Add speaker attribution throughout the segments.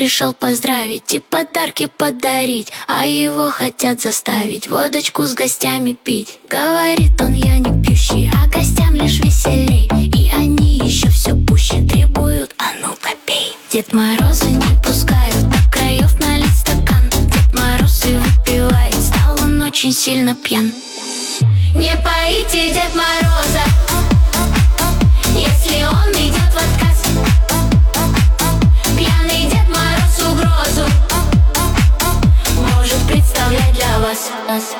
Speaker 1: пришел поздравить и подарки подарить, а его хотят заставить водочку с гостями пить. Говорит он: я не пьющий, а гостям лишь веселей. И они еще все пуще требуют: а ну попей. Дед Мороза не пускают до краев налить стакан. Дед Мороз и выпивает, стал он очень сильно пьян. Не поите Дед Мороза, если он идет в отказ. Пьяный Дед Мороз угрозу может представлять для вас.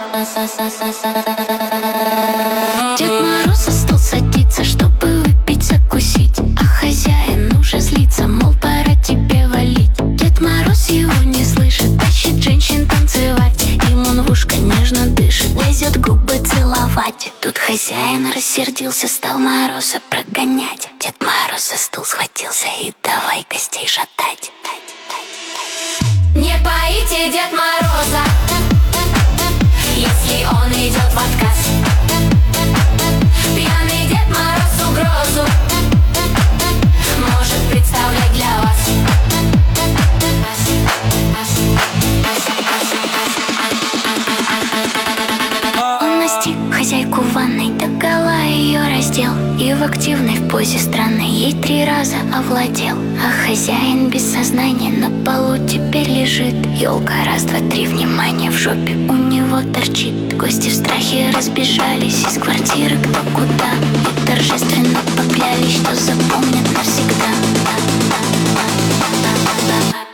Speaker 1: Дед Мороз за стол садится, чтобы выпить, закусить, а хозяин уже злится, мол, пора тебе валить. Дед Мороз его не слышит, тащит женщин танцевать. Им он в ушко нежно дышит, лезет губы целовать. Тут хозяин рассердился, стал Мороза прогонять. Дед Мороз за стул схватился и давай гостей шатать. Не поите Дед Мороза, если он идет в отказ. Пьяный Дед Мороз угрозу может представлять для вас. Он настиг хозяйку в ванной, догола ее раздел и в активной в позе странной ей 3 раза овладел. А хозяин без сознания на полу теперь лежит. Ёлка, раз, два, три, внимание, в жопе у него торчит. Гости в страхе разбежались из квартиры кто куда и торжественно поклялись, что запомнят навсегда.